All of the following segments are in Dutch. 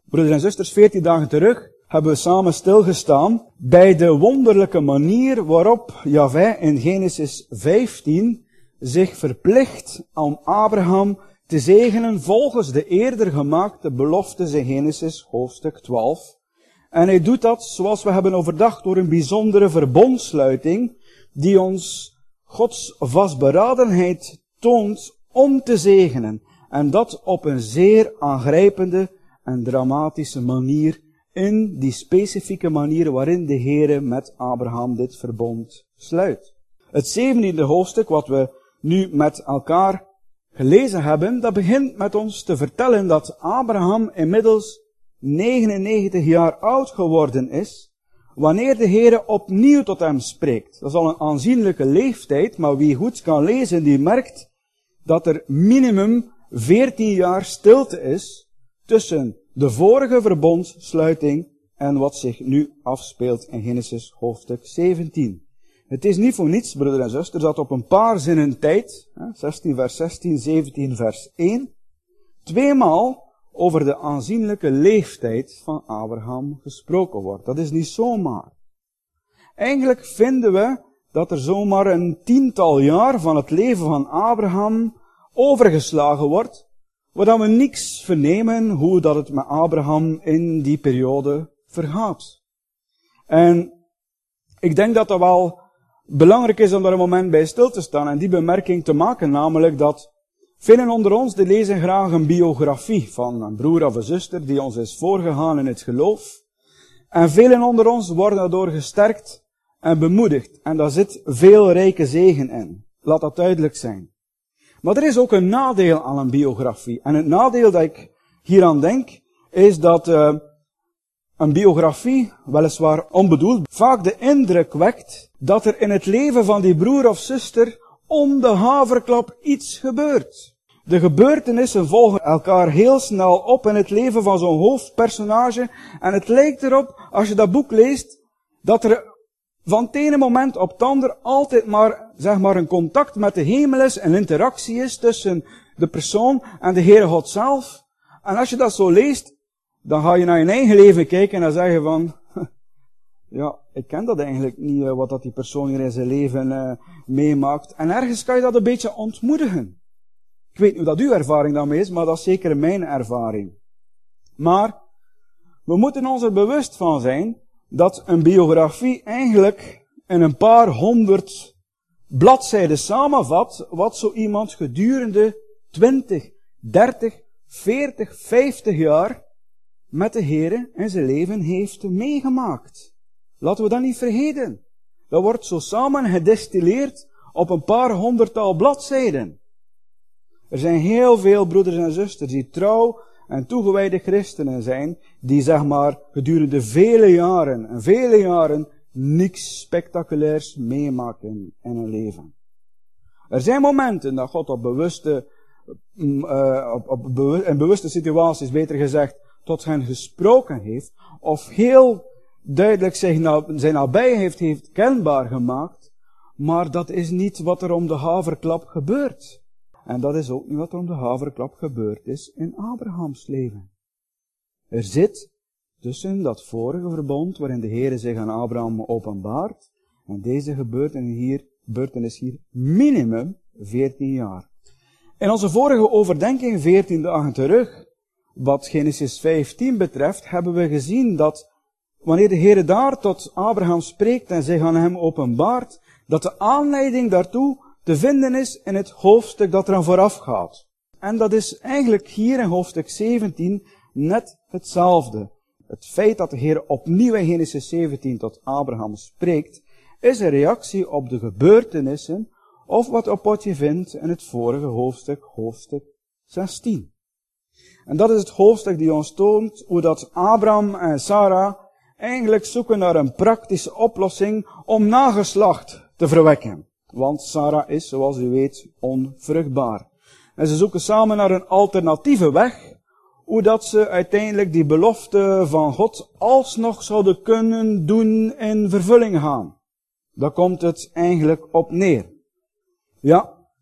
Broeders en zusters, 14 dagen terug hebben we samen stilgestaan bij de wonderlijke manier waarop Jahweh in Genesis 15 zich verplicht om Abraham te zegenen volgens de eerder gemaakte beloftes in Genesis hoofdstuk 12. En hij doet dat, zoals we hebben overdacht, door een bijzondere verbondsluiting die ons Gods vastberadenheid toont om te zegenen. En dat op een zeer aangrijpende en dramatische manier, in die specifieke manier waarin de Heere met Abraham dit verbond sluit. Het 17e hoofdstuk, wat we nu met elkaar gelezen hebben, dat begint met ons te vertellen dat Abraham inmiddels 99 jaar oud geworden is, wanneer de Heere opnieuw tot hem spreekt. Dat is al een aanzienlijke leeftijd, maar wie goed kan lezen, die merkt dat er minimum 14 jaar stilte is tussen de vorige verbondssluiting en wat zich nu afspeelt in Genesis hoofdstuk 17. Het is niet voor niets, broeders en zusters, dat op een paar zinnen tijd, 16 vers 16, 17 vers 1, tweemaal over de aanzienlijke leeftijd van Abraham gesproken wordt. Dat is niet zomaar. Eigenlijk vinden we dat er zomaar een 10-tal jaar van het leven van Abraham overgeslagen wordt, waar we niks vernemen hoe dat het met Abraham in die periode vergaat. En ik denk dat dat wel belangrijk is om daar een moment bij stil te staan en die bemerking te maken, namelijk dat velen onder ons die lezen graag een biografie van een broer of een zuster die ons is voorgegaan in het geloof. En velen onder ons worden daardoor gesterkt en bemoedigd. En daar zit veel rijke zegen in. Laat dat duidelijk zijn. Maar er is ook een nadeel aan een biografie. En het nadeel dat ik hieraan denk, is dat een biografie, weliswaar onbedoeld, vaak de indruk wekt dat er in het leven van die broer of zuster om de haverklap iets gebeurt. De gebeurtenissen volgen elkaar heel snel op in het leven van zo'n hoofdpersonage. En het lijkt erop, als je dat boek leest, dat er van het ene moment op het ander altijd maar, zeg maar, een contact met de hemel is, een interactie is tussen de persoon en de Heere God zelf. En als je dat zo leest, dan ga je naar je eigen leven kijken en dan zeg je van, ja, ik ken dat eigenlijk niet, wat dat die persoon hier in zijn leven meemaakt. En ergens kan je dat een beetje ontmoedigen. Ik weet niet hoe dat uw ervaring daarmee is, maar dat is zeker mijn ervaring. Maar we moeten ons er bewust van zijn dat een biografie eigenlijk in een paar 100 bladzijden samenvat wat zo iemand gedurende 20, 30, 40, 50 jaar met de Heere in zijn leven heeft meegemaakt. Laten we dat niet vergeten. Dat wordt zo samen gedestilleerd op een paar 100-tal bladzijden. Er zijn heel veel broeders en zusters die trouw en toegewijde christenen zijn, die zeg maar gedurende vele jaren niks spectaculairs meemaken in hun leven. Er zijn momenten dat God in bewuste situaties, beter gezegd, tot hen gesproken heeft, of heel duidelijk zijn nabijheid heeft kenbaar gemaakt, maar dat is niet wat er om de haverklap gebeurt. En dat is ook niet wat er om de haverklap gebeurd is in Abrahams leven. Er zit tussen dat vorige verbond, waarin de Heere zich aan Abraham openbaart, en deze gebeurtenis hier minimum 14 jaar. In onze vorige overdenking, 14 dagen terug, wat Genesis 15 betreft, hebben we gezien dat wanneer de Heere daar tot Abraham spreekt en zich aan hem openbaart, dat de aanleiding daartoe te vinden is in het hoofdstuk dat eraan vooraf gaat. En dat is eigenlijk hier in hoofdstuk 17 net hetzelfde. Het feit dat de Heer opnieuw in Genesis 17 tot Abraham spreekt, is een reactie op de gebeurtenissen, of wat je vindt in het vorige hoofdstuk, hoofdstuk 16. En dat is het hoofdstuk die ons toont hoe dat Abraham en Sarah eigenlijk zoeken naar een praktische oplossing om nageslacht te verwekken. Want Sarah is, zoals u weet, onvruchtbaar. En ze zoeken samen naar een alternatieve weg, hoe dat ze uiteindelijk die belofte van God alsnog zouden kunnen doen in vervulling gaan. Daar komt het eigenlijk op neer. Ja,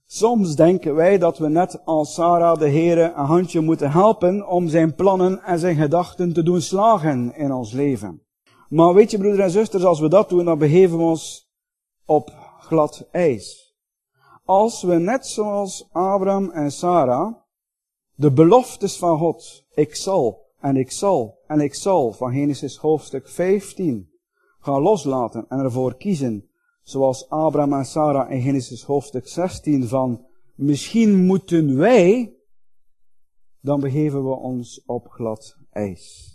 Soms denken wij dat we net als Sarah de Heere een handje moeten helpen om zijn plannen en zijn gedachten te doen slagen in ons leven. Maar weet je, broeders en zusters, als we dat doen, dan begeven we ons op glad ijs. Als we net zoals Abraham en Sarah de beloftes van God, ik zal en ik zal en ik zal, van Genesis hoofdstuk 15, gaan loslaten en ervoor kiezen, zoals Abraham en Sarah in Genesis hoofdstuk 16, van misschien moeten wij, dan begeven we ons op glad ijs.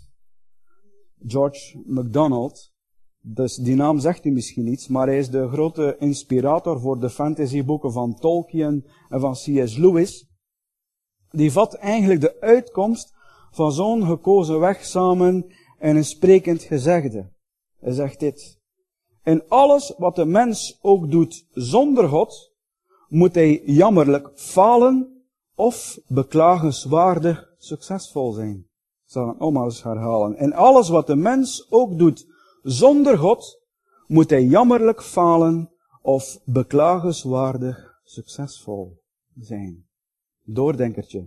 George MacDonald, dus die naam zegt u misschien iets, maar hij is de grote inspirator voor de fantasyboeken van Tolkien en van C.S. Lewis. Die vat eigenlijk de uitkomst van zo'n gekozen weg samen in een sprekend gezegde. Hij zegt dit: in alles wat de mens ook doet zonder God, moet hij jammerlijk falen of beklagenswaardig succesvol zijn. Ik zal het nog maar eens herhalen. In alles wat de mens ook doet zonder God, moet hij jammerlijk falen of beklagenswaardig succesvol zijn. Doordenkertje.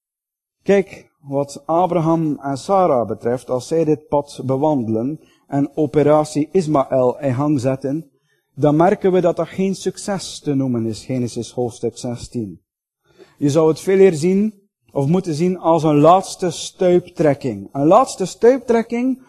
Kijk, wat Abraham en Sarah betreft, als zij dit pad bewandelen en operatie Ismaël in gang zetten, dan merken we dat dat geen succes te noemen is, Genesis hoofdstuk 16. Je zou het veel eer zien, of moeten zien, als een laatste stuiptrekking. Een laatste stuiptrekking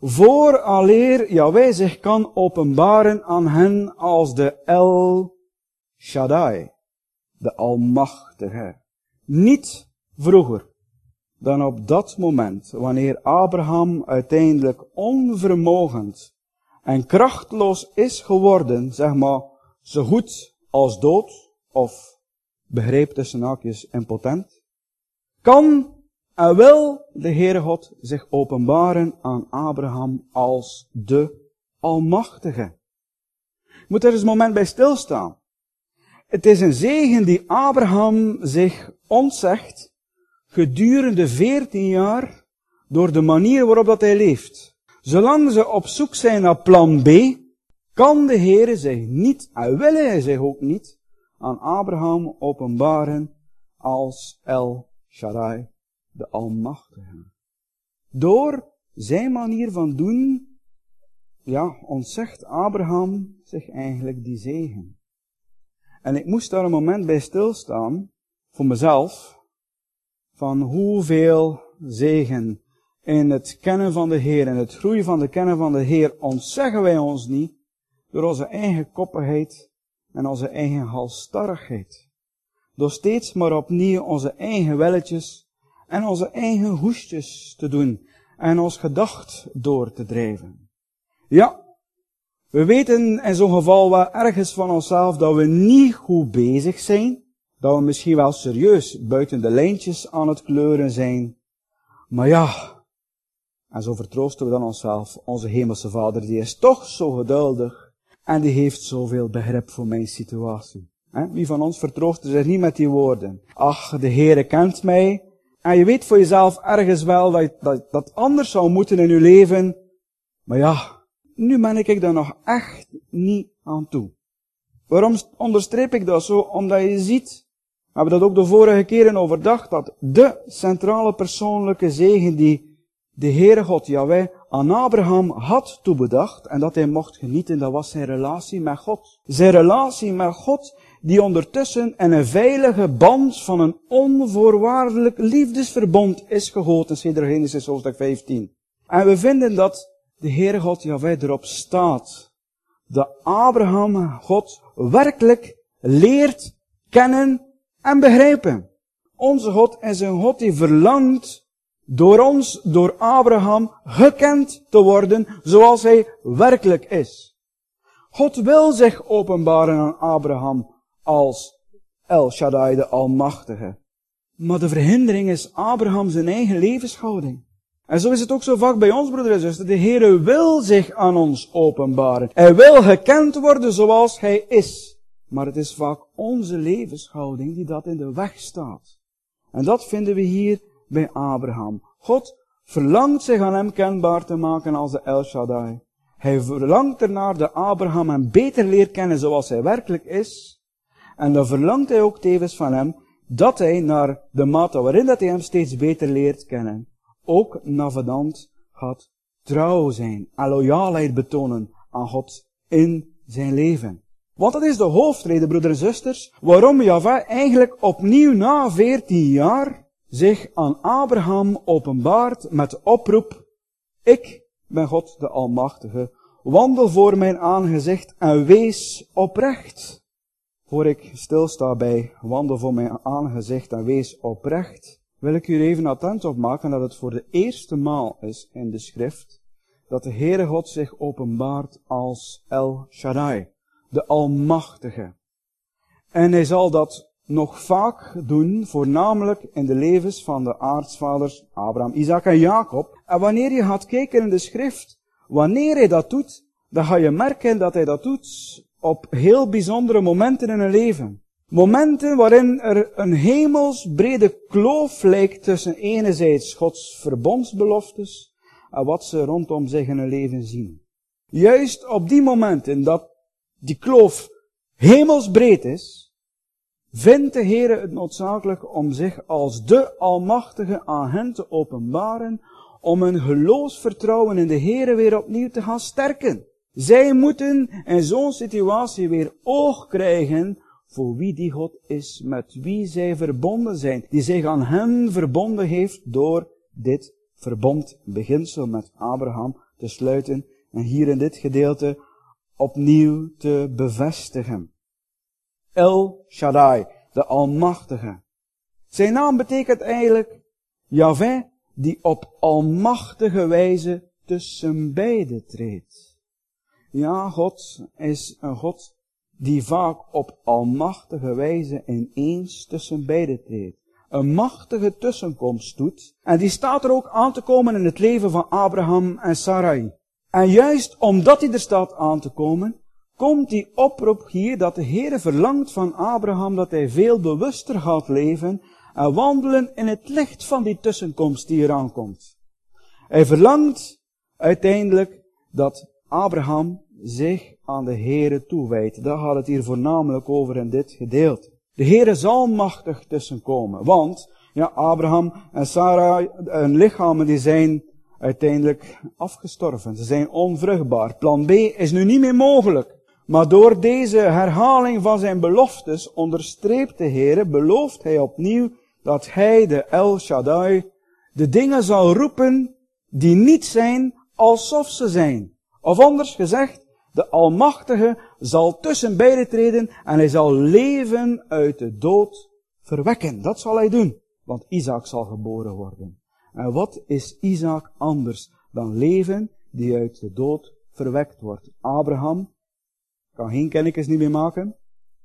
vooraleer Yahweh zich kan openbaren aan hen als de El Shaddai, de Almachtige. Niet vroeger dan op dat moment, wanneer Abraham uiteindelijk onvermogend en krachtloos is geworden, zeg maar, zo goed als dood, of begreep tussen haakjes impotent, kan en wil de Heere God zich openbaren aan Abraham als de Almachtige. Je moet er eens een moment bij stilstaan. Het is een zegen die Abraham zich ontzegt gedurende 14 jaar door de manier waarop dat hij leeft. Zolang ze op zoek zijn naar plan B, kan de Heere zich niet, en wil hij zich ook niet, aan Abraham openbaren als El Shaddai, de Almachtige. Door zijn manier van doen, ontzegt Abraham zich eigenlijk die zegen. En ik moest daar een moment bij stilstaan, voor mezelf, van hoeveel zegen in het kennen van de Heer, in het groeien van de kennen van de Heer, ontzeggen wij ons niet door onze eigen koppigheid en onze eigen halsstarrigheid. Door steeds maar opnieuw onze eigen welletjes en onze eigen hoestjes te doen en ons gedacht door te drijven. Ja, we weten in zo'n geval wel ergens van onszelf dat we niet goed bezig zijn, dat we misschien wel serieus buiten de lijntjes aan het kleuren zijn. Maar ja, en zo vertroosten we dan onszelf, onze hemelse Vader, die is toch zo geduldig en die heeft zoveel begrip voor mijn situatie. Wie van ons vertroost zich niet met die woorden? Ach, de Heere kent mij. En je weet voor jezelf ergens wel dat anders zou moeten in je leven. Maar ja, nu ben ik daar nog echt niet aan toe. Waarom onderstreep ik dat zo? Omdat je ziet, we hebben dat ook de vorige keren overdacht, dat de centrale persoonlijke zegen die de Heere God, Yahweh, aan Abraham had toebedacht, en dat hij mocht genieten, dat was zijn relatie met God. Zijn relatie met God, die ondertussen in een veilige band van een onvoorwaardelijk liefdesverbond is gegoten, sedert Genesis hoofdstuk 15. En we vinden dat de Heere God, Yahweh, erop staat, dat Abraham God werkelijk leert kennen en begrijpen. Onze God is een God die verlangt door ons, door Abraham, gekend te worden zoals hij werkelijk is. God wil zich openbaren aan Abraham als El Shaddai, de Almachtige. Maar de verhindering is Abraham zijn eigen levenshouding. En zo is het ook zo vaak bij ons, broeder en zuster. De Heere wil zich aan ons openbaren. Hij wil gekend worden zoals hij is. Maar het is vaak onze levenshouding die dat in de weg staat. En dat vinden we hier bij Abraham. God verlangt zich aan hem kenbaar te maken als de El Shaddai. Hij verlangt ernaar dat Abraham hem beter leert kennen zoals hij werkelijk is. En dan verlangt hij ook tevens van hem dat hij naar de mate waarin dat hij hem steeds beter leert kennen, ook navedant gaat trouw zijn en loyaalheid betonen aan God in zijn leven. Want dat is de hoofdreden, broeders en zusters, waarom Jahwe eigenlijk opnieuw na 14 jaar zich aan Abraham openbaart met de oproep: ik ben God de Almachtige, wandel voor mijn aangezicht en wees oprecht. Voor ik stilsta bij wandel voor mijn aangezicht en wees oprecht, wil ik u even attent op maken dat het voor de eerste maal is in de schrift dat de Heere God zich openbaart als El Shaddai, de Almachtige. En hij zal dat nog vaak doen, voornamelijk in de levens van de aartsvaders Abraham, Isaac en Jacob. En wanneer je gaat kijken in de schrift, wanneer hij dat doet, dan ga je merken dat hij dat doet op heel bijzondere momenten in hun leven. Momenten waarin er een hemelsbrede kloof lijkt tussen enerzijds Gods verbondsbeloftes en wat ze rondom zich in hun leven zien. Juist op die momenten dat die kloof hemelsbreed is, vindt de Heere het noodzakelijk om zich als de Almachtige aan hen te openbaren, om hun geloofsvertrouwen in de Heere weer opnieuw te gaan sterken. Zij moeten in zo'n situatie weer oog krijgen voor wie die God is, met wie zij verbonden zijn, die zich aan hem verbonden heeft door dit verbondbeginsel met Abraham te sluiten en hier in dit gedeelte opnieuw te bevestigen. El Shaddai, de Almachtige. Zijn naam betekent eigenlijk Jahwe, die op almachtige wijze tussen beiden treedt. Ja, God is een God die vaak op almachtige wijze ineens tussen beiden treedt. Een machtige tussenkomst doet. En die staat er ook aan te komen in het leven van Abraham en Sarai. En juist omdat hij er staat aan te komen, komt die oproep hier dat de Heere verlangt van Abraham dat hij veel bewuster gaat leven en wandelen in het licht van die tussenkomst die eraan komt. Hij verlangt uiteindelijk dat Abraham zich aan de Heere toewijdt. Daar gaat het hier voornamelijk over in dit gedeelte. De Heere zal machtig tussenkomen, want ja, Abraham en Sarah, hun lichamen die zijn uiteindelijk afgestorven. Ze zijn onvruchtbaar. Plan B is nu niet meer mogelijk. Maar door deze herhaling van zijn beloftes onderstreept de Heere, belooft hij opnieuw dat hij, de El Shaddai, de dingen zal roepen die niet zijn alsof ze zijn. Of anders gezegd, de Almachtige zal tussen beiden treden en hij zal leven uit de dood verwekken. Dat zal hij doen, want Isaac zal geboren worden. En wat is Isaac anders dan leven die uit de dood verwekt wordt? Abraham kan geen kindertjes niet meer maken.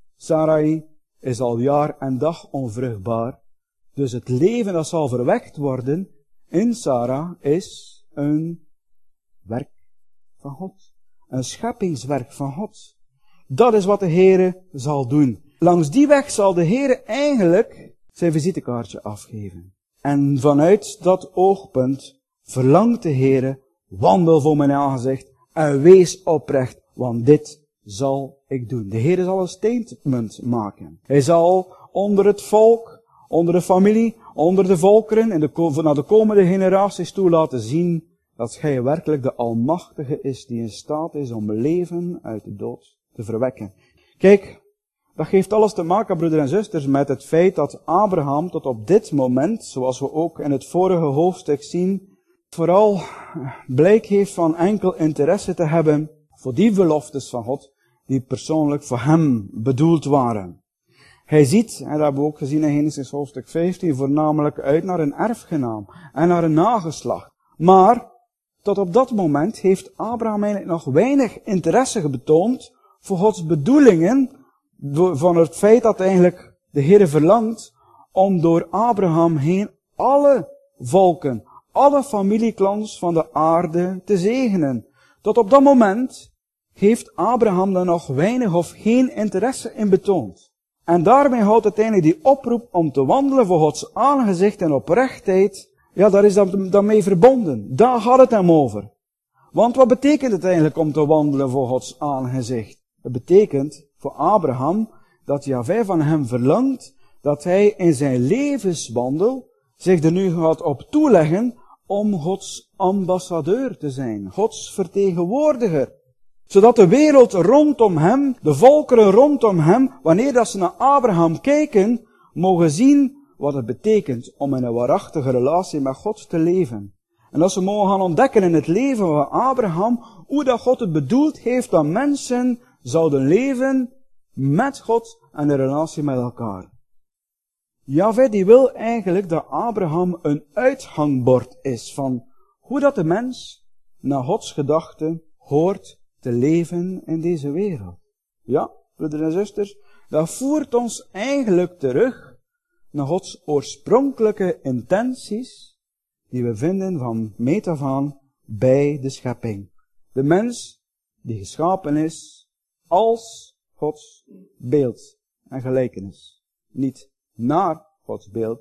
Sarai is al jaar en dag onvruchtbaar. Dus het leven dat zal verwekt worden in Sarah is een werk van God. Een scheppingswerk van God. Dat is wat de Heere zal doen. Langs die weg zal de Heere eigenlijk zijn visitekaartje afgeven. En vanuit dat oogpunt verlangt de Heere, wandel voor mijn aangezicht en wees oprecht, want dit zal ik doen. De Heere zal een statement maken. Hij zal onder het volk, onder de familie, onder de volkeren, naar de komende generaties toe laten zien dat Hij werkelijk de Almachtige is die in staat is om leven uit de dood te verwekken. Kijk, dat geeft alles te maken, broeders en zusters, met het feit dat Abraham tot op dit moment, zoals we ook in het vorige hoofdstuk zien, vooral blijk heeft van enkel interesse te hebben voor die beloftes van God die persoonlijk voor hem bedoeld waren. Hij ziet, en dat hebben we ook gezien in Genesis hoofdstuk 15, voornamelijk uit naar een erfgenaam en naar een nageslacht. Maar tot op dat moment heeft Abraham eigenlijk nog weinig interesse betoond voor Gods bedoelingen, van het feit dat eigenlijk de Heere verlangt om door Abraham heen alle volken, alle familieklans van de aarde te zegenen. Tot op dat moment heeft Abraham daar nog weinig of geen interesse in betoond. En daarmee houdt uiteindelijk die oproep om te wandelen voor Gods aangezicht en oprechtheid, ja, daar is dat dan mee verbonden. Daar gaat het hem over. Want wat betekent het eigenlijk om te wandelen voor Gods aangezicht? Het betekent voor Abraham dat Jahweh van hem verlangt dat hij in zijn levenswandel zich er nu gaat op toeleggen om Gods ambassadeur te zijn, Gods vertegenwoordiger. Zodat de wereld rondom hem, de volkeren rondom hem, wanneer dat ze naar Abraham kijken, mogen zien wat het betekent om in een waarachtige relatie met God te leven. En dat ze mogen gaan ontdekken in het leven van Abraham, hoe dat God het bedoeld heeft dat mensen zouden leven met God en een relatie met elkaar. Jahweh die wil eigenlijk dat Abraham een uithangbord is van hoe dat de mens naar Gods gedachten hoort te leven in deze wereld. Ja, broeders en zusters, dat voert ons eigenlijk terug naar Gods oorspronkelijke intenties die we vinden van meet af aan bij de schepping. De mens die geschapen is als Gods beeld en gelijkenis. Niet naar Gods beeld,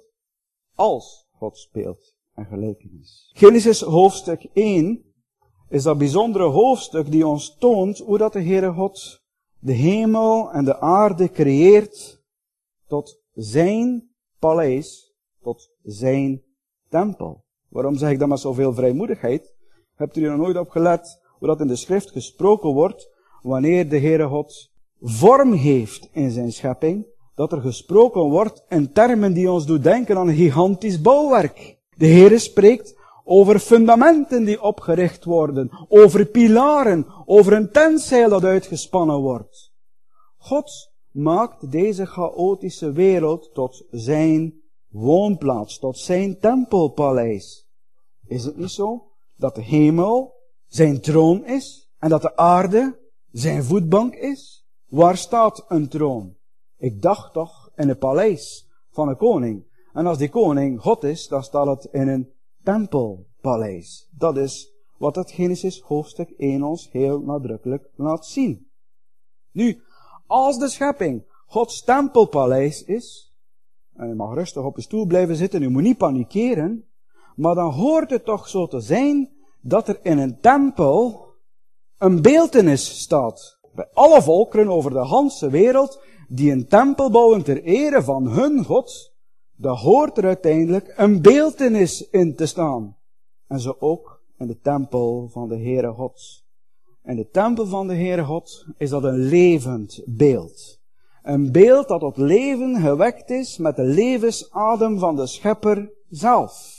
als Gods beeld en gelijkenis. Genesis hoofdstuk 1 is dat bijzondere hoofdstuk die ons toont hoe dat de Heere God de hemel en de aarde creëert tot zijn paleis, tot zijn tempel. Waarom zeg ik dat met zoveel vrijmoedigheid? Hebt u er nog nooit op gelet hoe dat in de schrift gesproken wordt wanneer de Heere God vorm geeft in zijn schepping, dat er gesproken wordt in termen die ons doen denken aan een gigantisch bouwwerk. De Heere spreekt over fundamenten die opgericht worden, over pilaren, over een tentzeil dat uitgespannen wordt. God maakt deze chaotische wereld tot zijn woonplaats, tot zijn tempelpaleis. Is het niet zo dat de hemel zijn troon is en dat de aarde zijn voetbank is? Waar staat een troon? Ik dacht toch in het paleis van een koning. En als die koning God is, dan staat het in een tempelpaleis. Dat is wat het Genesis hoofdstuk 1 ons heel nadrukkelijk laat zien. Nu, als de schepping Gods tempelpaleis is, en je mag rustig op je stoel blijven zitten, je moet niet panikeren, maar dan hoort het toch zo te zijn dat er in een tempel een beeltenis staat. Bij alle volkeren over de ganse wereld die een tempel bouwen ter ere van hun God, daar hoort er uiteindelijk een beeltenis in te staan. En zo ook in de tempel van de Heere God. En de tempel van de Heere God is dat een levend beeld. Een beeld dat tot leven gewekt is met de levensadem van de Schepper zelf.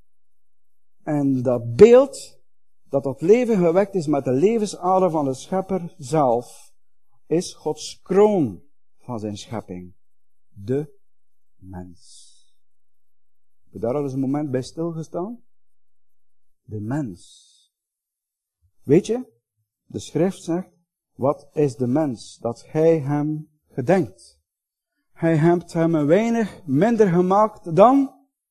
En dat beeld dat tot leven gewekt is met de levensadem van de Schepper zelf, is Gods kroon van zijn schepping. De mens. Heb je daar al eens een moment bij stilgestaan? De mens. Weet je, de schrift zegt, wat is de mens? Dat gij hem gedenkt. Hij hebt hem een weinig minder gemaakt dan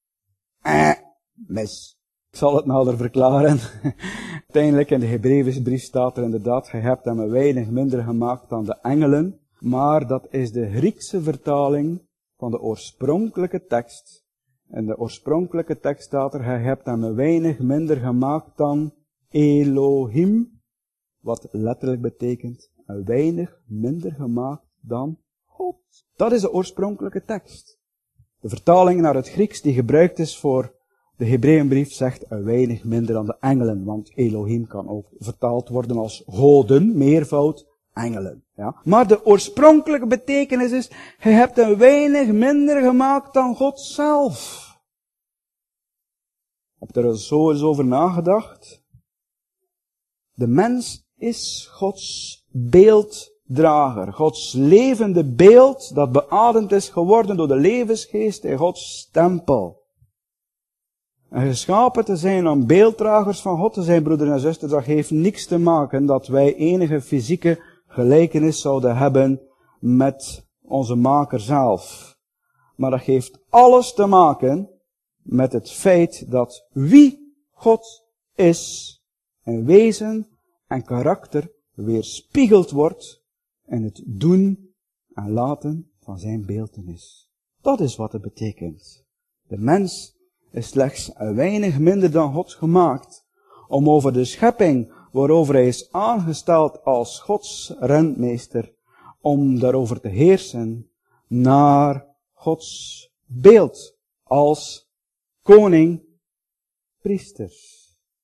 mis. Ik zal het nader verklaren. Uiteindelijk in de Hebreeënbrief staat er inderdaad, gij hebt hem een weinig minder gemaakt dan de engelen. Maar dat is de Griekse vertaling van de oorspronkelijke tekst. En de oorspronkelijke tekst staat er, gij hebt hem een weinig minder gemaakt dan Elohim. Wat letterlijk betekent, een weinig minder gemaakt dan God. Dat is de oorspronkelijke tekst. De vertaling naar het Grieks die gebruikt is voor de Hebreeënbrief zegt een weinig minder dan de engelen. Want Elohim kan ook vertaald worden als goden, meervoud, engelen. Ja. Maar de oorspronkelijke betekenis is, hij hebt een weinig minder gemaakt dan God zelf. Heb je er zo eens over nagedacht? De mens is Gods beelddrager. Gods levende beeld dat beademd is geworden door de levensgeest in Gods tempel. En geschapen te zijn om beelddragers van God te zijn, broeders en zusters, dat heeft niks te maken dat wij enige fysieke gelijkenis zouden hebben met onze maker zelf. Maar dat heeft alles te maken met het feit dat wie God is, in wezen en karakter, weerspiegeld wordt in het doen en laten van zijn beeltenis. Dat is wat het betekent. De mens is slechts een weinig minder dan God gemaakt, om over de schepping waarover hij is aangesteld als Gods rentmeester, om daarover te heersen naar Gods beeld als koning, priesters.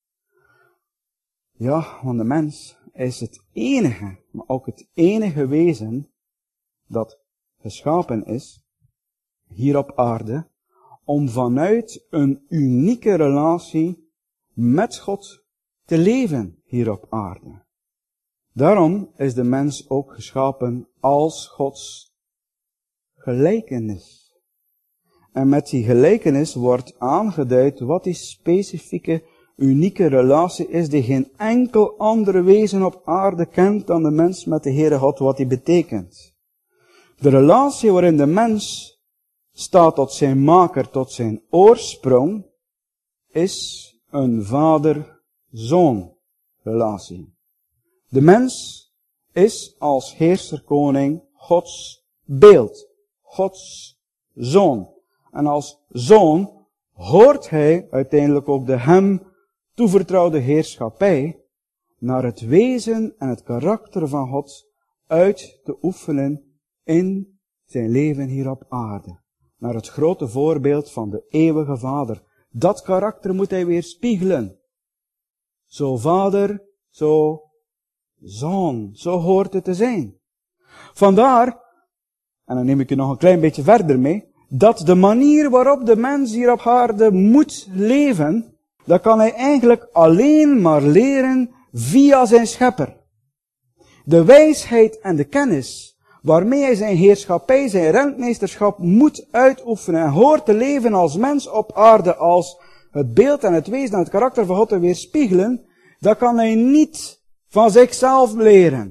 Ja, want de mens is het enige, maar ook het enige wezen dat geschapen is, hier op aarde, om vanuit een unieke relatie met God te leven hier op aarde. Daarom is de mens ook geschapen als Gods gelijkenis. En met die gelijkenis wordt aangeduid wat die specifieke, unieke relatie is die geen enkel andere wezen op aarde kent dan de mens met de Heere God, wat die betekent. De relatie waarin de mens staat tot zijn maker, tot zijn oorsprong, is een vader-zoon relatie. De mens is als heerser-koning Gods beeld, Gods zoon. En als zoon hoort hij uiteindelijk ook de hem toevertrouwde heerschappij naar het wezen en het karakter van God uit te oefenen in zijn leven hier op aarde. Naar het grote voorbeeld van de eeuwige Vader. Dat karakter moet hij weerspiegelen. Zo vader, zo zoon. Zo hoort het te zijn. Vandaar, en dan neem ik je nog een klein beetje verder mee, dat de manier waarop de mens hier op aarde moet leven, dat kan hij eigenlijk alleen maar leren via zijn schepper. De wijsheid en de kennis waarmee hij zijn heerschappij, zijn rentmeesterschap moet uitoefenen en hoort te leven als mens op aarde, als het beeld en het wezen en het karakter van God te weerspiegelen, dat kan hij niet van zichzelf leren.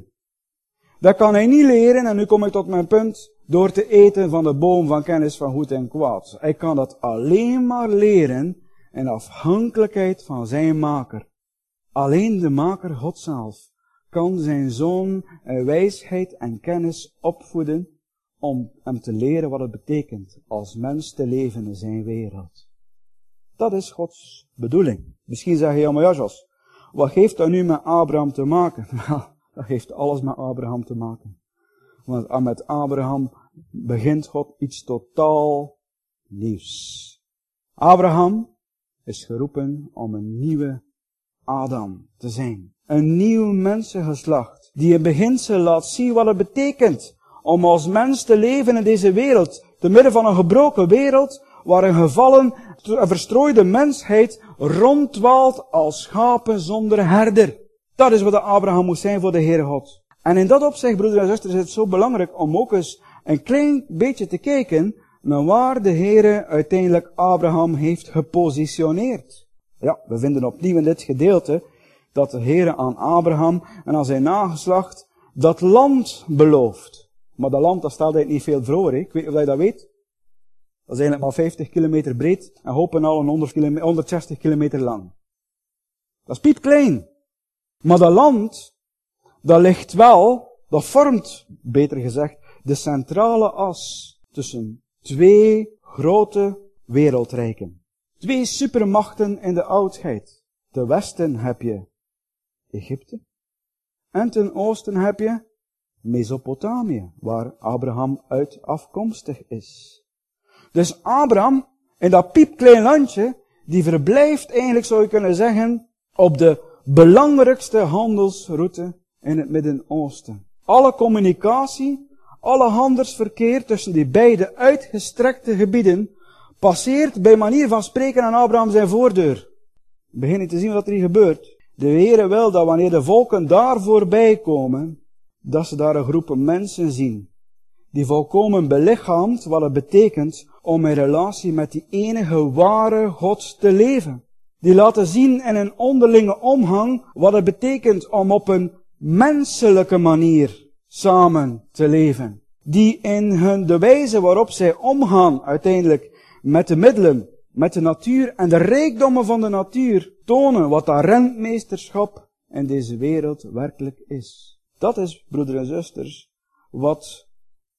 Dat kan hij niet leren, en nu kom ik tot mijn punt, door te eten van de boom van kennis van goed en kwaad. Hij kan dat alleen maar leren in afhankelijkheid van zijn maker. Alleen de maker God zelf kan zijn zoon wijsheid en kennis opvoeden om hem te leren wat het betekent als mens te leven in zijn wereld. Dat is Gods bedoeling. Misschien zeg je, ja maar ja Jos, wat heeft dat nu met Abraham te maken? Wel, dat heeft alles met Abraham te maken. Want met Abraham begint God iets totaal nieuws. Abraham is geroepen om een nieuwe Adam te zijn. Een nieuw mensengeslacht, die in beginsel laat zien wat het betekent om als mens te leven in deze wereld, te midden van een gebroken wereld, waar een gevallen, verstrooide mensheid ronddwaalt als schapen zonder herder. Dat is wat de Abraham moest zijn voor de Heere God. En in dat opzicht, broeders en zusters, is het zo belangrijk om ook eens een klein beetje te kijken naar waar de Heere uiteindelijk Abraham heeft gepositioneerd. Ja, we vinden opnieuw in dit gedeelte dat de Heere aan Abraham en aan zijn nageslacht dat land belooft. Maar dat land, dat stelt eigenlijk niet veel voor. Ik weet niet of je dat weet. Dat is eigenlijk maar 50 kilometer breed en hopen al een 160 kilometer lang. Dat is piepklein. Maar dat land, dat ligt wel, dat vormt, beter gezegd, de centrale as tussen twee grote wereldrijken. Twee supermachten in de oudheid. Ten westen heb je Egypte. En ten oosten heb je Mesopotamië, waar Abraham uit afkomstig is. Dus Abraham, in dat piepklein landje, die verblijft eigenlijk, zou je kunnen zeggen, op de belangrijkste handelsroute in het Midden-Oosten. Alle communicatie, alle handelsverkeer tussen die beide uitgestrekte gebieden passeert bij manier van spreken aan Abraham zijn voordeur. Begin je te zien wat er hier gebeurt. De Heere wil dat wanneer de volken daar voorbij komen, dat ze daar een groep mensen zien, die volkomen belichaamt wat het betekent om in relatie met die enige ware God te leven. Die laten zien in een onderlinge omgang wat het betekent om op een menselijke manier samen te leven. Die in de wijze waarop zij omgaan uiteindelijk met de middelen, met de natuur en de rijkdommen van de natuur tonen wat dat rentmeesterschap in deze wereld werkelijk is. Dat is, broeders en zusters, wat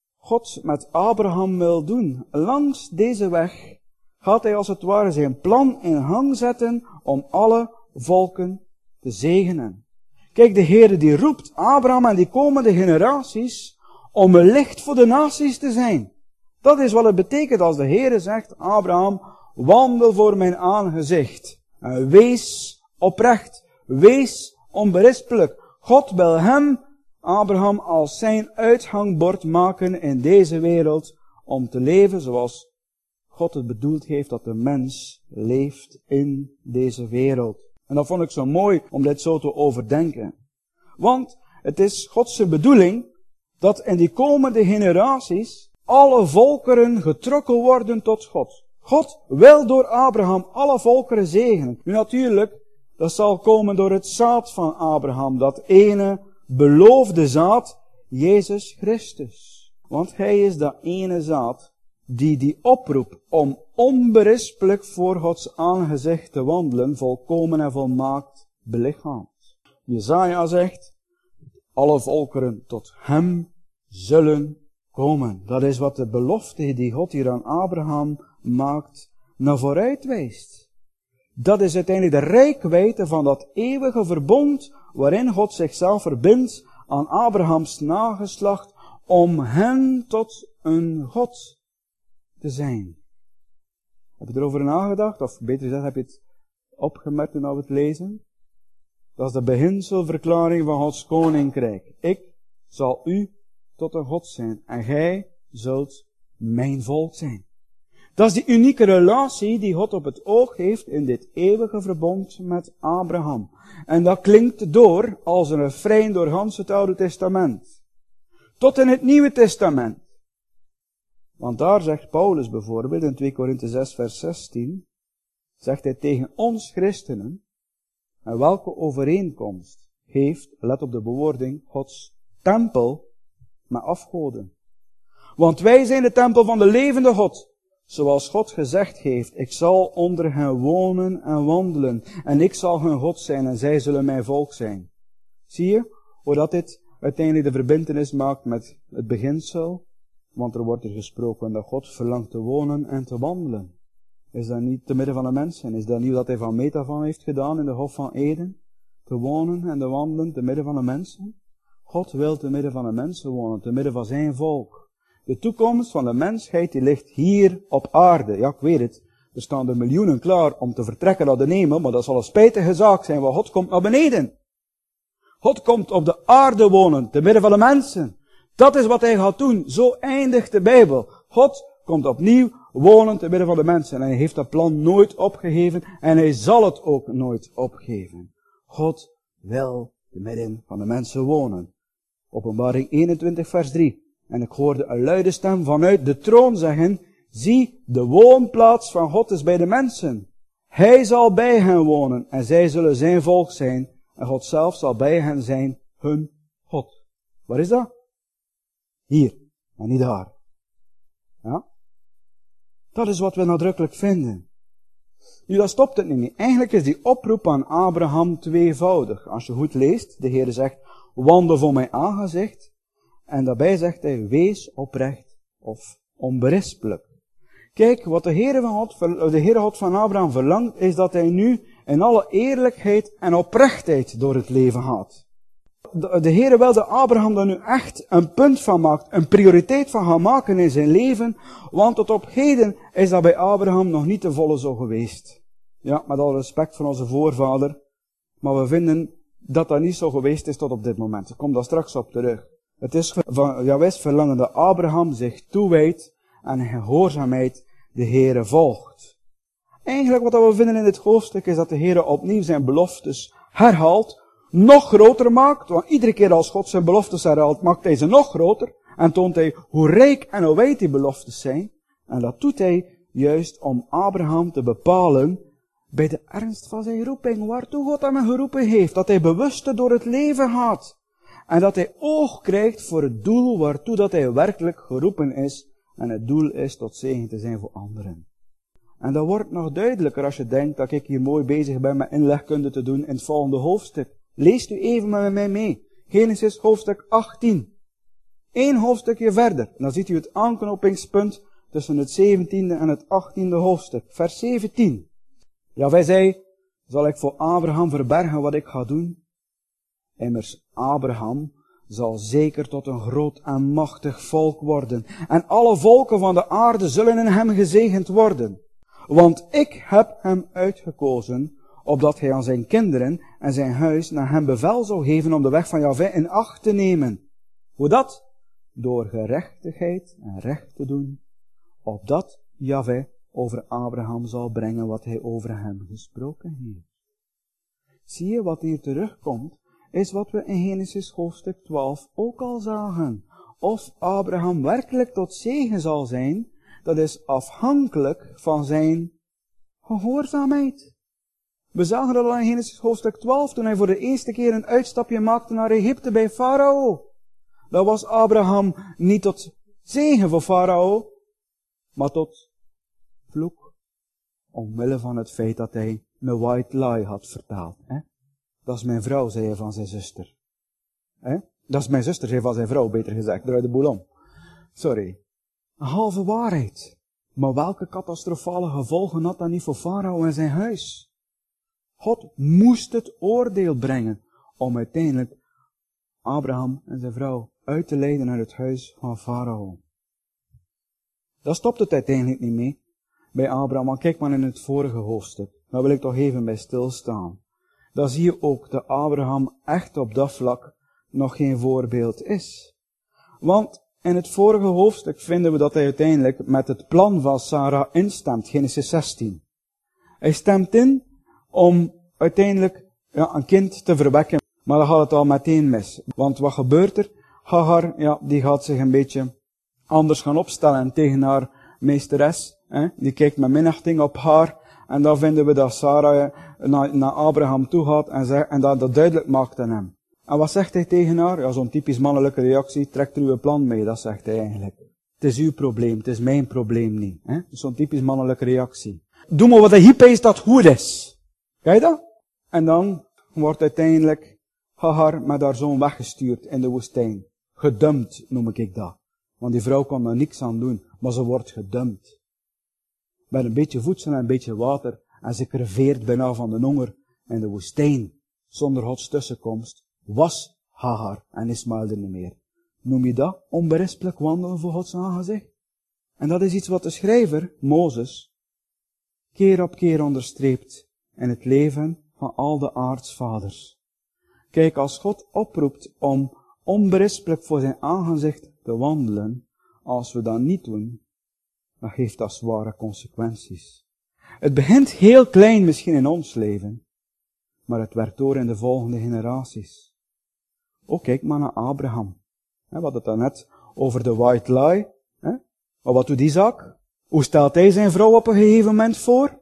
God met Abraham wil doen. Langs deze weg gaat hij als het ware zijn plan in gang zetten om alle volken te zegenen. Kijk, de Heere die roept Abraham en die komende generaties om een licht voor de naties te zijn. Dat is wat het betekent als de Heere zegt, Abraham, wandel voor mijn aangezicht. En wees oprecht. Wees onberispelijk. God wil hem, Abraham, als zijn uithangbord maken in deze wereld, om te leven zoals God het bedoeld heeft dat de mens leeft in deze wereld. En dat vond ik zo mooi om dit zo te overdenken. Want het is Gods bedoeling dat in die komende generaties alle volkeren getrokken worden tot God. God wil door Abraham alle volkeren zegenen. Nu natuurlijk, dat zal komen door het zaad van Abraham, dat ene beloofde zaad, Jezus Christus. Want hij is dat ene zaad die oproep om onberispelijk voor Gods aangezicht te wandelen, volkomen en volmaakt belichaamt. Jesaja zegt, alle volkeren tot hem zullen komen. Dat is wat de belofte die God hier aan Abraham maakt, naar vooruit wijst. Dat is uiteindelijk de reikwijdte van dat eeuwige verbond, waarin God zichzelf verbindt aan Abrahams nageslacht, om hen tot een God te zijn. Heb je erover nagedacht? Of beter gezegd, heb je het opgemerkt toen we het lezen? Dat is de beginselverklaring van Gods koninkrijk. Ik zal u tot een God zijn en gij zult mijn volk zijn. Dat is die unieke relatie die God op het oog heeft in dit eeuwige verbond met Abraham. En dat klinkt door als een refrein door Hans het Oude Testament. Tot in het Nieuwe Testament. Want daar zegt Paulus bijvoorbeeld in 2 Korinthe 6 vers 16, zegt hij tegen ons christenen, en welke overeenkomst heeft, let op de bewoording, Gods tempel met afgoden. Want wij zijn de tempel van de levende God. Zoals God gezegd heeft, ik zal onder hen wonen en wandelen. En ik zal hun God zijn en zij zullen mijn volk zijn. Zie je hoe dat dit uiteindelijk de verbintenis maakt met het beginsel? Want er wordt er gesproken dat God verlangt te wonen en te wandelen. Is dat niet te midden van de mensen? Is dat niet wat hij van Methavan heeft gedaan in de Hof van Eden? Te wonen en te wandelen te midden van de mensen? God wil te midden van de mensen wonen, te midden van zijn volk. De toekomst van de mensheid die ligt hier op aarde. Ja, ik weet het. Er staan er miljoenen klaar om te vertrekken naar de hemel, maar dat zal een spijtige zaak zijn, want God komt naar beneden. God komt op de aarde wonen, te midden van de mensen. Dat is wat hij gaat doen. Zo eindigt de Bijbel. God komt opnieuw wonen te midden van de mensen. En hij heeft dat plan nooit opgegeven en hij zal het ook nooit opgeven. God wil te midden van de mensen wonen. Openbaring 21 vers 3. En ik hoorde een luide stem vanuit de troon zeggen, zie, de woonplaats van God is bij de mensen. Hij zal bij hen wonen en zij zullen zijn volk zijn. En God zelf zal bij hen zijn, hun God. Waar is dat? Hier, en niet daar. Ja? Dat is wat we nadrukkelijk vinden. Nu, dat stopt het niet. Eigenlijk is die oproep aan Abraham tweevoudig. Als je goed leest, de Heer zegt, wandel voor mijn aangezicht. En daarbij zegt hij, wees oprecht of onberispelijk. Kijk, wat de Heere God van Abraham verlangt, is dat hij nu in alle eerlijkheid en oprechtheid door het leven gaat. De Heere wil dat Abraham daar nu echt een punt van maakt, een prioriteit van gaat maken in zijn leven, want tot op heden is dat bij Abraham nog niet ten volle zo geweest. Ja, met alle respect voor onze voorvader, maar we vinden dat dat niet zo geweest is tot op dit moment. Ik kom daar straks op terug. Het is van Jahweh's verlangen dat Abraham zich toewijdt en gehoorzaamheid de Heere volgt. Eigenlijk wat we vinden in dit hoofdstuk is dat de Heere opnieuw zijn beloftes herhaalt, nog groter maakt, want iedere keer als God zijn beloftes herhaalt, maakt hij ze nog groter en toont hij hoe rijk en hoe wijd die beloftes zijn. En dat doet hij juist om Abraham te bepalen bij de ernst van zijn roeping, waartoe God hem geroepen heeft, dat hij bewust door het leven gaat. En dat hij oog krijgt voor het doel waartoe dat hij werkelijk geroepen is. En het doel is tot zegen te zijn voor anderen. En dat wordt nog duidelijker als je denkt dat ik hier mooi bezig ben met inlegkunde te doen in het volgende hoofdstuk. Leest u even met mij mee. Genesis hoofdstuk 18. 1 hoofdstukje verder. En dan ziet u het aanknopingspunt tussen het 17e en het 18e hoofdstuk. Vers 17. Jahweh zei, zal ik voor Abraham verbergen wat ik ga doen? Immers, Abraham zal zeker tot een groot en machtig volk worden. En alle volken van de aarde zullen in hem gezegend worden. Want ik heb hem uitgekozen, opdat hij aan zijn kinderen en zijn huis naar hem bevel zou geven om de weg van Jahwe in acht te nemen. Hoe dat? Door gerechtigheid en recht te doen, opdat Jahwe over Abraham zal brengen wat hij over hem gesproken heeft. Zie je wat hier terugkomt, is wat we in Genesis hoofdstuk 12 ook al zagen. Of Abraham werkelijk tot zegen zal zijn, dat is afhankelijk van zijn gehoorzaamheid. We zagen dat al in Genesis hoofdstuk 12, toen hij voor de eerste keer een uitstapje maakte naar Egypte bij Farao. Dat was Abraham niet tot zegen voor Farao, maar tot vloek. Omwille van het feit dat hij een white lie had vertaald. Dat is mijn vrouw, zei hij van zijn zuster. Dat is mijn zuster, zei van zijn vrouw, beter gezegd. Draai de boel om. Sorry. Een halve waarheid. Maar welke catastrofale gevolgen had dat niet voor Farao en zijn huis? God moest het oordeel brengen om uiteindelijk Abraham en zijn vrouw uit te leiden uit het huis van Farao. Daar stopt het uiteindelijk niet mee bij Abraham. Maar kijk maar in het vorige hoofdstuk. Daar wil ik toch even bij stilstaan. Dan zie je ook dat Abraham echt op dat vlak nog geen voorbeeld is. Want in het vorige hoofdstuk vinden we dat hij uiteindelijk met het plan van Sarah instemt. Genesis 16. Hij stemt in om uiteindelijk een kind te verwekken. Maar dan gaat het al meteen mis. Want wat gebeurt er? Hagar, die gaat zich een beetje anders gaan opstellen tegen haar meesteres. Die kijkt met minachting op haar. En dan vinden we dat Sarah naar Abraham toe gaat en dat duidelijk maakt aan hem. En wat zegt hij tegen haar? Ja, zo'n typisch mannelijke reactie. Trekt er uw plan mee, dat zegt hij eigenlijk. Het is uw probleem, het is mijn probleem niet. Zo'n typisch mannelijke reactie. Doe maar wat hij hier dat goed is. Kijk je dat? En dan wordt uiteindelijk Hagar met haar zoon weggestuurd in de woestijn. Gedumpt noem ik dat. Want die vrouw kon er niks aan doen, maar ze wordt gedumpt. Met een beetje voedsel en een beetje water. En ze kreveert bijna van de honger in de woestijn. Zonder Gods tussenkomst was Hagar en Ismaël er niet meer. Noem je dat onberispelijk wandelen voor Gods aangezicht? En dat is iets wat de schrijver, Mozes, keer op keer onderstreept in het leven van al de aartsvaders. Kijk, als God oproept om onberispelijk voor zijn aangezicht te wandelen, als we dat niet doen, dan geeft dat zware consequenties. Het begint heel klein misschien in ons leven, maar het werkt door in de volgende generaties. Ook kijk maar naar Abraham. We hadden het daarnet over de white lie. Maar wat doet Isaac? Hoe stelt hij zijn vrouw op een gegeven moment voor?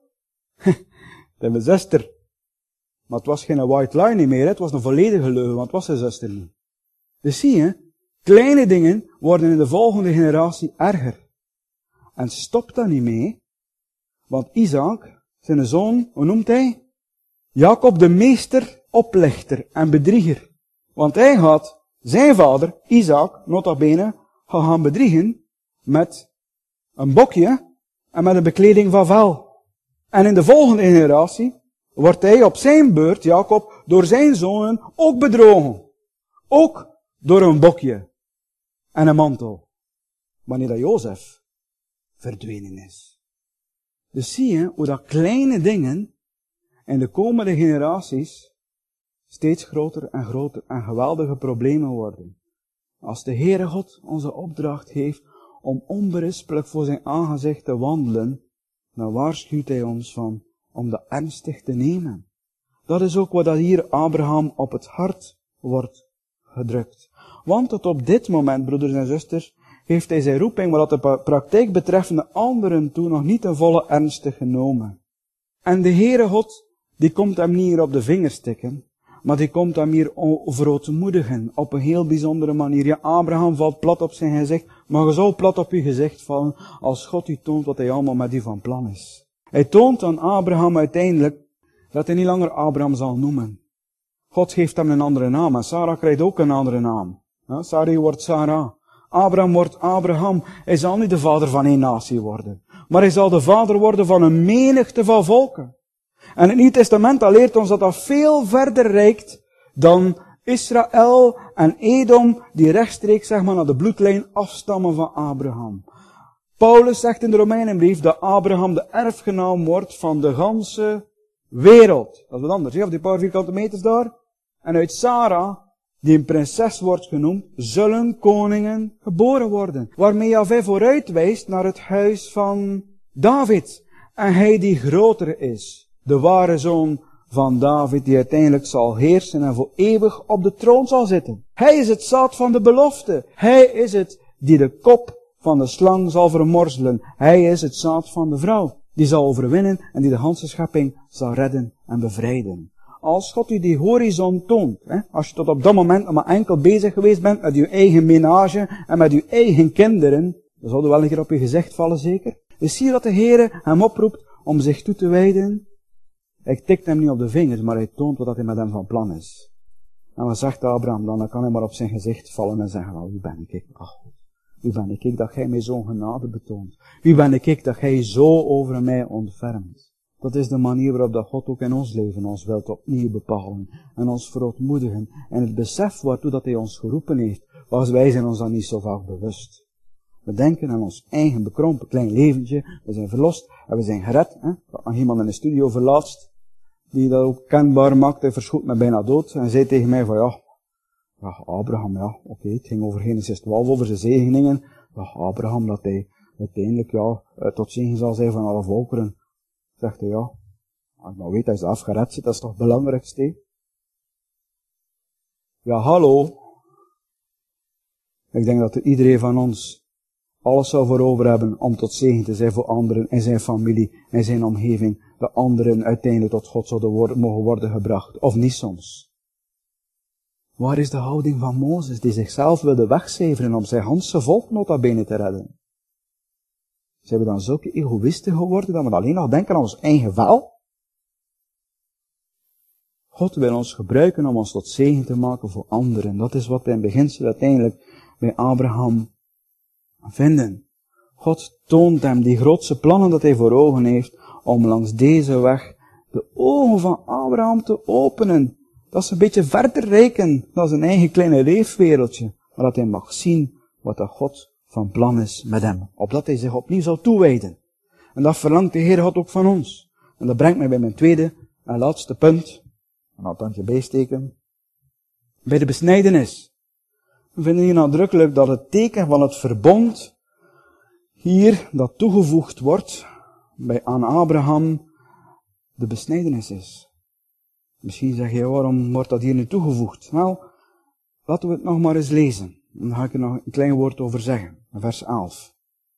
Dat is zijn zuster. Maar het was geen white lie niet meer, het was een volledige leugen, want het was zijn zuster niet. Dus zie je, kleine dingen worden in de volgende generatie erger. En stopt dat niet mee, want Isaac, zijn zoon, hoe noemt hij? Jacob de meester, oplichter en bedrieger. Want hij had zijn vader, Isaac, nota bene, gaan bedriegen met een bokje en met een bekleding van vel. En in de volgende generatie wordt hij op zijn beurt, Jacob, door zijn zonen ook bedrogen. Ook door een bokje en een mantel. Wanneer dat Jozef verdwenen is. Dus zie je hoe dat kleine dingen in de komende generaties steeds groter en geweldige problemen worden. Als de Heere God onze opdracht heeft om onberispelijk voor zijn aangezicht te wandelen, dan waarschuwt hij ons van om dat ernstig te nemen. Dat is ook wat dat hier Abraham op het hart wordt gedrukt. Want tot op dit moment, broeders en zusters, heeft hij zijn roeping, wat de praktijk betreffende anderen toe, nog niet in volle ernst genomen. En de Heere God, die komt hem niet hier op de vingers tikken, maar die komt hem hier verootmoedigen, op een heel bijzondere manier. Ja, Abraham valt plat op zijn gezicht, maar je zou plat op je gezicht vallen, als God u toont wat hij allemaal met u van plan is. Hij toont aan Abraham uiteindelijk, dat hij niet langer Abraham zal noemen. God geeft hem een andere naam, en Sarah krijgt ook een andere naam. Sarai wordt Sarah. Abraham wordt Abraham. Hij zal niet de vader van één natie worden, maar hij zal de vader worden van een menigte van volken. En het Nieuw Testament leert ons dat dat veel verder reikt dan Israël en Edom, die rechtstreeks naar de bloedlijn afstammen van Abraham. Paulus zegt in de Romeinenbrief dat Abraham de erfgenaam wordt van de ganse wereld. Dat is wat anders, of die paar vierkante meters daar. En uit Sarah, die een prinses wordt genoemd, zullen koningen geboren worden. Waarmee Jahwe vooruit wijst naar het huis van David. En hij die groter is. De ware zoon van David, die uiteindelijk zal heersen en voor eeuwig op de troon zal zitten. Hij is het zaad van de belofte. Hij is het die de kop van de slang zal vermorzelen. Hij is het zaad van de vrouw, die zal overwinnen en die de ganse schepping zal redden en bevrijden. Als God u die horizon toont, als je tot op dat moment nog maar enkel bezig geweest bent met uw eigen menage en met uw eigen kinderen, dan zou er wel een keer op je gezicht vallen, zeker. Dus zie je dat de Heer hem oproept om zich toe te wijden. Hij tikt hem niet op de vingers, maar hij toont wat hij met hem van plan is. En wat zegt Abraham dan? Dan kan hij maar op zijn gezicht vallen en zeggen, wie ben ik? Ach, wie ben ik dat gij mij zo'n genade betoont? Wie ben ik dat gij zo over mij ontfermt? Dat is de manier waarop dat God ook in ons leven ons wilt opnieuw bepalen en ons verootmoedigen. En het besef waartoe dat hij ons geroepen heeft, was wij zijn ons dan niet zo vaak bewust. We denken aan ons eigen bekrompen klein leventje, we zijn verlost en we zijn gered. Aan iemand in de studio verlaatst, die dat ook kenbaar maakt, hij verschoot me bijna dood en zei tegen mij van Abraham, oké, het ging over Genesis 12, over zijn zegeningen. Abraham, dat hij uiteindelijk, tot zegen zal zijn van alle volkeren. Zegt hij, als je nou weet dat je zelf gered zit, dat is toch het belangrijkste? Ja, hallo. Ik denk dat iedereen van ons alles zou voorover hebben om tot zegen te zijn voor anderen in zijn familie, in zijn omgeving, de anderen uiteindelijk tot God zouden mogen worden gebracht. Of niet soms. Waar is de houding van Mozes, die zichzelf wilde wegcijferen om zijn ganse volk nota bene te redden? Zijn we dan zulke egoïsten geworden dat we alleen nog denken aan ons eigen vel? God wil ons gebruiken om ons tot zegen te maken voor anderen. Dat is wat we in beginsel uiteindelijk bij Abraham vinden. God toont hem die grootste plannen dat hij voor ogen heeft om langs deze weg de ogen van Abraham te openen. Dat ze een beetje verder reiken dan zijn eigen kleine leefwereldje. Maar dat hij mag zien wat de God van plan is met hem. Opdat hij zich opnieuw zal toewijden. En dat verlangt de Heer God ook van ons. En dat brengt mij bij mijn tweede en laatste punt. Een tandje bijsteken. Bij de besnijdenis. We vinden hier nadrukkelijk dat het teken van het verbond hier dat toegevoegd wordt aan Abraham de besnijdenis is. Misschien zeg je, waarom wordt dat hier nu toegevoegd? Wel, laten we het nog maar eens lezen. Dan ga ik er nog een klein woord over zeggen. Vers 11.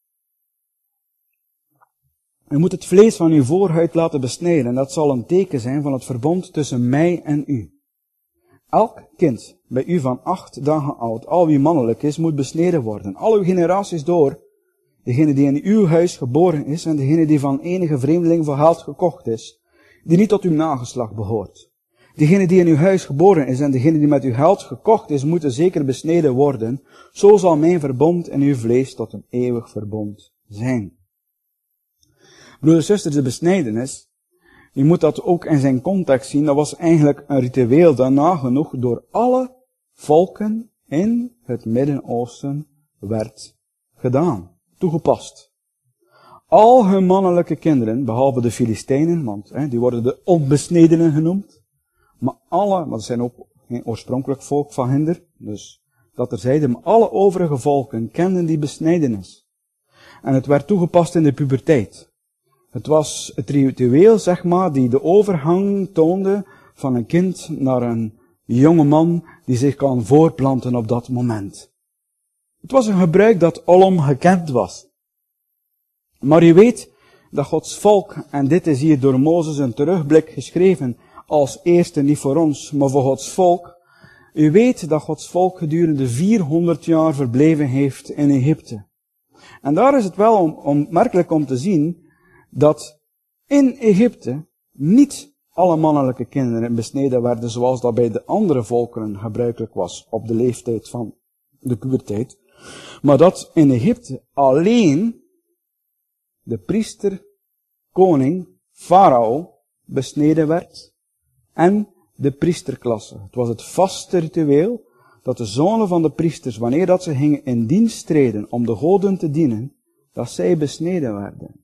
U moet het vlees van uw voorhuid laten besnijden. En dat zal een teken zijn van het verbond tussen mij en u. Elk kind bij u van 8 dagen oud, al wie mannelijk is, moet besneden worden. Al uw generaties door. Degene die in uw huis geboren is en degene die van enige vreemdeling voor geld gekocht is. Die niet tot uw nageslacht behoort. Degene die in uw huis geboren is en degene die met uw geld gekocht is, moeten zeker besneden worden. Zo zal mijn verbond in uw vlees tot een eeuwig verbond zijn. Broeders en zusters, de besnijdenis, je moet dat ook in zijn context zien, dat was eigenlijk een ritueel dat nagenoeg door alle volken in het Midden-Oosten werd gedaan, toegepast. Al hun mannelijke kinderen, behalve de Filistijnen, want die worden de onbesnedenen genoemd, maar dat zijn ook geen oorspronkelijk volk van hinder, dus dat terzijde, maar alle overige volken kenden die besnijdenis. En het werd toegepast in de puberteit. Het was het ritueel, zeg maar, die de overgang toonde van een kind naar een jonge man die zich kan voortplanten op dat moment. Het was een gebruik dat alom gekend was. Maar u weet dat Gods volk, en dit is hier door Mozes een terugblik geschreven, als eerste niet voor ons, maar voor Gods volk. U weet dat Gods volk gedurende 400 jaar verbleven heeft in Egypte. En daar is het wel opmerkelijk om te zien dat in Egypte niet alle mannelijke kinderen besneden werden zoals dat bij de andere volkeren gebruikelijk was op de leeftijd van de puberteit. Maar dat in Egypte alleen de priester, koning, farao besneden werd en de priesterklasse. Het was het vaste ritueel dat de zonen van de priesters, wanneer dat ze gingen in dienst treden om de goden te dienen, dat zij besneden werden.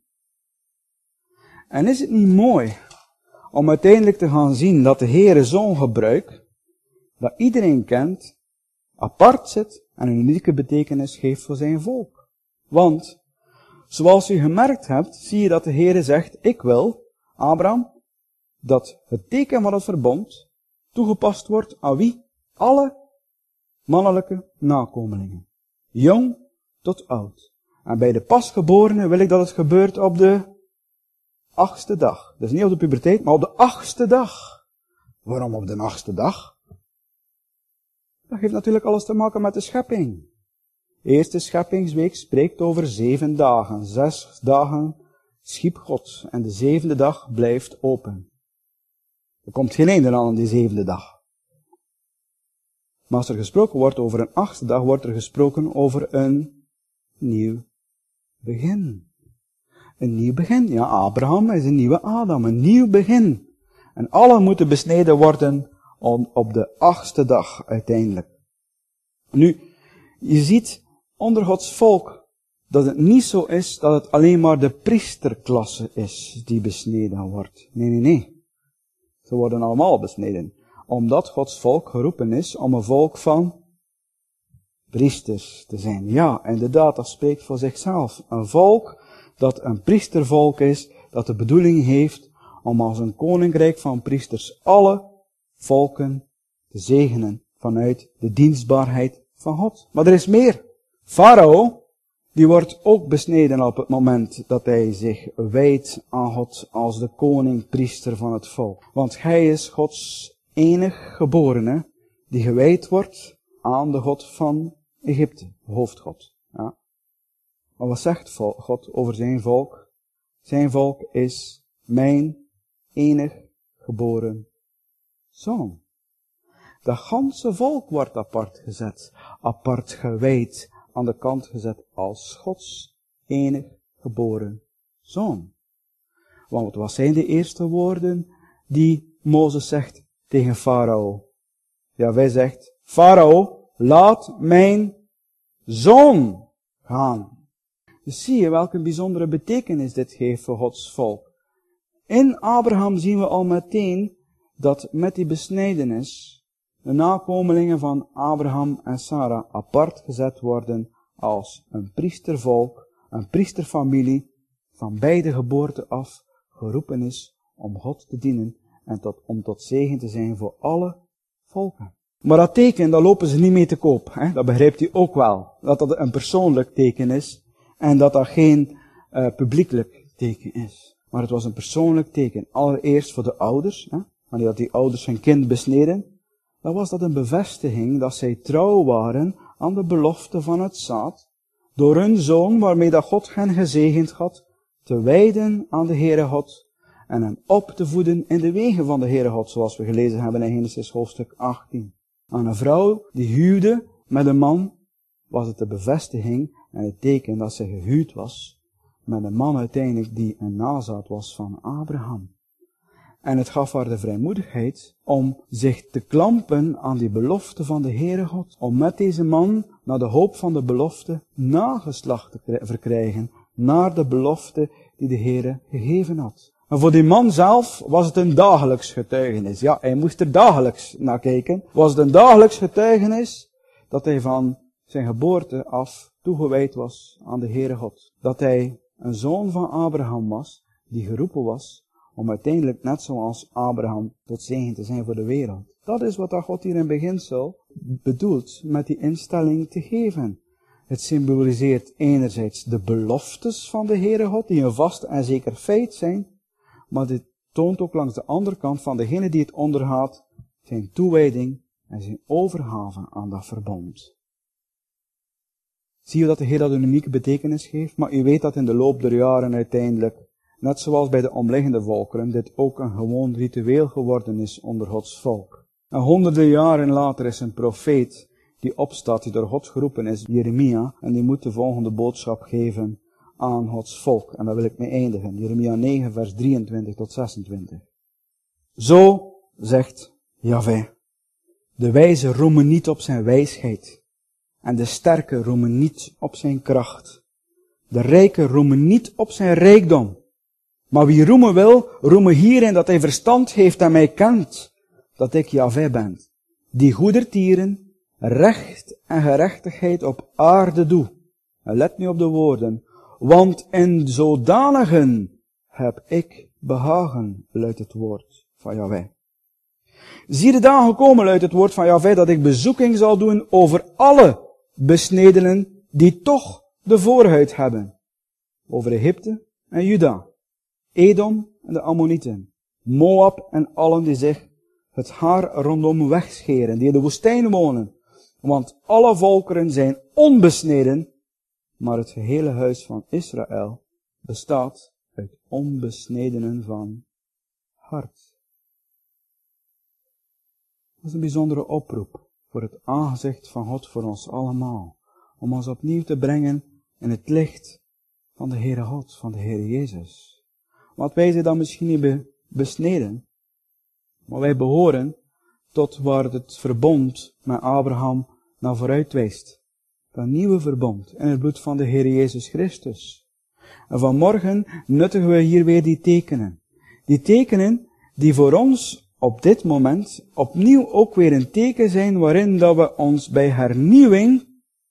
En is het niet mooi om uiteindelijk te gaan zien dat de Heere zo'n gebruik, dat iedereen kent, apart zit en een unieke betekenis geeft voor zijn volk. Want, zoals u gemerkt hebt, zie je dat de Heere zegt, ik wil, Abraham, dat het teken van het verbond toegepast wordt aan wie? Alle mannelijke nakomelingen. Jong tot oud. En bij de pasgeborenen wil ik dat het gebeurt op de 8e dag. Dus niet op de puberteit, maar op de 8e dag. Waarom op de 8e dag? Dat heeft natuurlijk alles te maken met de schepping. De eerste scheppingsweek spreekt over 7 dagen. 6 dagen schiep God. En de 7e dag blijft open. Er komt geen einde aan die 7e dag. Maar als er gesproken wordt over een 8e dag, wordt er gesproken over een nieuw begin. Een nieuw begin. Ja, Abraham is een nieuwe Adam. Een nieuw begin. En alle moeten besneden worden op de 8e dag uiteindelijk. Nu, je ziet onder Gods volk dat het niet zo is dat het alleen maar de priesterklasse is die besneden wordt. Nee. Ze worden allemaal besneden. Omdat Gods volk geroepen is om een volk van priesters te zijn. Ja, inderdaad, dat spreekt voor zichzelf. Een volk dat een priestervolk is, dat de bedoeling heeft om als een koninkrijk van priesters alle volken te zegenen vanuit de dienstbaarheid van God. Maar er is meer. Farao, die wordt ook besneden op het moment dat hij zich wijdt aan God als de koning-priester van het volk. Want hij is Gods enig geborene die gewijd wordt aan de God van Egypte, hoofdgod. Ja. Maar wat zegt God over zijn volk? Zijn volk is mijn enig geboren zoon. Dat ganse volk wordt apart gezet, apart gewijd, aan de kant gezet als Gods enig geboren zoon. Want wat zijn de eerste woorden die Mozes zegt tegen Farao? Ja, wij zegt, Farao, laat mijn zoon gaan. Dus zie je welke bijzondere betekenis dit geeft voor Gods volk. In Abraham zien we al meteen dat met die besnijdenis de nakomelingen van Abraham en Sarah apart gezet worden als een priestervolk, een priesterfamilie van beide geboorte af geroepen is om God te dienen en om tot zegen te zijn voor alle volken. Maar dat teken, daar lopen ze niet mee te koop. Hè? Dat begrijpt u ook wel. Dat dat een persoonlijk teken is en dat dat geen publiekelijk teken is. Maar het was een persoonlijk teken. Allereerst voor de ouders. Hè? Wanneer die ouders hun kind besneden, dan was dat een bevestiging dat zij trouw waren aan de belofte van het zaad, door hun zoon, waarmee dat God hen gezegend had, te wijden aan de Heere God en hem op te voeden in de wegen van de Heere God, zoals we gelezen hebben in Genesis hoofdstuk 18. Aan een vrouw die huwde met een man, was het de bevestiging en het teken dat ze gehuwd was met een man uiteindelijk die een nazaat was van Abraham. En het gaf haar de vrijmoedigheid om zich te klampen aan die belofte van de Heere God. Om met deze man, naar de hoop van de belofte, nageslacht te verkrijgen. Naar de belofte die de Heere gegeven had. En voor die man zelf was het een dagelijks getuigenis. Ja, hij moest er dagelijks naar kijken. Was het een dagelijks getuigenis dat hij van zijn geboorte af toegewijd was aan de Heere God. Dat hij een zoon van Abraham was, die geroepen was om uiteindelijk net zoals Abraham tot zegen te zijn voor de wereld. Dat is wat God hier in beginsel bedoelt met die instelling te geven. Het symboliseert enerzijds de beloftes van de Heere God, die een vast en zeker feit zijn, maar dit toont ook langs de andere kant van degene die het ondergaat, zijn toewijding en zijn overgave aan dat verbond. Zie je dat de Heer dat een unieke betekenis geeft, maar u weet dat in de loop der jaren uiteindelijk, net zoals bij de omliggende volkeren, dit ook een gewoon ritueel geworden is onder Gods volk. En honderden jaren later is een profeet die opstaat, die door God geroepen is, Jeremia, en die moet de volgende boodschap geven aan Gods volk. En daar wil ik mee eindigen. Jeremia 9, vers 23 tot 26. Zo zegt Jahweh. De wijze roemen niet op zijn wijsheid. En de sterke roemen niet op zijn kracht. De rijken roemen niet op zijn rijkdom. Maar wie roemen wil, roemen hierin dat hij verstand heeft en mij kent. Dat ik Jahweh ben. Die goedertieren, recht en gerechtigheid op aarde doe. En let nu op de woorden. Want in zodanigen heb ik behagen, luidt het woord van Jahweh. Zie de dagen komen, luidt het woord van Jahweh, dat ik bezoeking zal doen over alle besnedenen die toch de voorhuid hebben. Over Egypte en Juda, Edom en de Ammonieten, Moab en allen die zich het haar rondom wegscheren, die in de woestijn wonen. Want alle volkeren zijn onbesneden, maar het gehele huis van Israël bestaat uit onbesnedenen van hart. Dat is een bijzondere oproep voor het aangezicht van God voor ons allemaal. Om ons opnieuw te brengen in het licht van de Heere God, van de Heere Jezus. Want wij zijn dan misschien niet besneden, maar wij behoren tot waar het verbond met Abraham naar vooruit wijst. Dat nieuwe verbond in het bloed van de Heere Jezus Christus. En vanmorgen nuttigen we hier weer die tekenen. Die tekenen die voor ons op dit moment opnieuw ook weer een teken zijn waarin dat we ons bij hernieuwing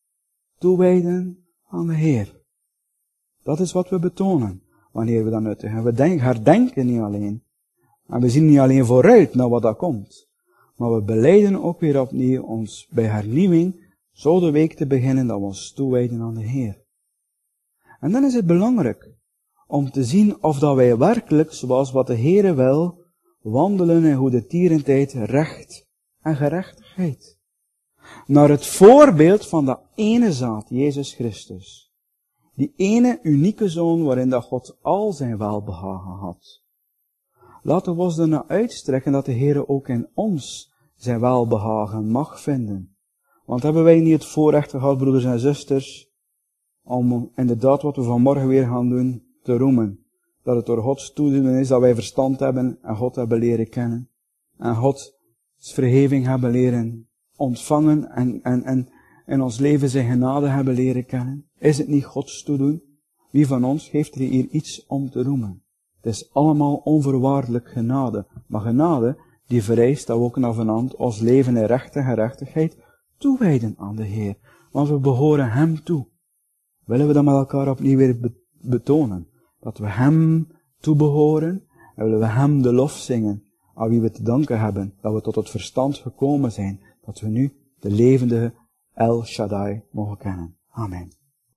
toewijden aan de Heer. Dat is wat we betonen wanneer we dat nuttigen. We herdenken niet alleen. En we zien niet alleen vooruit naar wat dat komt. Maar we belijden ook weer opnieuw ons bij hernieuwing zo de week te beginnen dat we ons toewijden aan de Heer. En dan is het belangrijk om te zien of dat wij werkelijk, zoals wat de Heere wil, wandelen in goedertierenheid, recht en gerechtigheid. Naar het voorbeeld van dat ene zaad, Jezus Christus. Die ene unieke zoon waarin dat God al zijn welbehagen had. Laten we ons ernaar uitstrekken dat de Heere ook in ons zijn welbehagen mag vinden. Want hebben wij niet het voorrecht gehad, broeders en zusters, om inderdaad wat we vanmorgen weer gaan doen, te roemen. Dat het door Gods toedoen is dat wij verstand hebben en God hebben leren kennen. En Gods vergeving hebben leren ontvangen en in ons leven zijn genade hebben leren kennen. Is het niet Gods toedoen? Wie van ons heeft er hier iets om te roemen? Het is allemaal onvoorwaardelijk genade. Maar genade die vereist dat we ook naar vanavond ons leven in recht en gerechtigheid toewijden aan de Heer. Want we behoren Hem toe. Willen we dat met elkaar opnieuw weer betonen? Dat we Hem toebehoren en willen we Hem de lof zingen aan wie we te danken hebben dat we tot het verstand gekomen zijn, dat we nu de levende El Shaddai mogen kennen. Amen.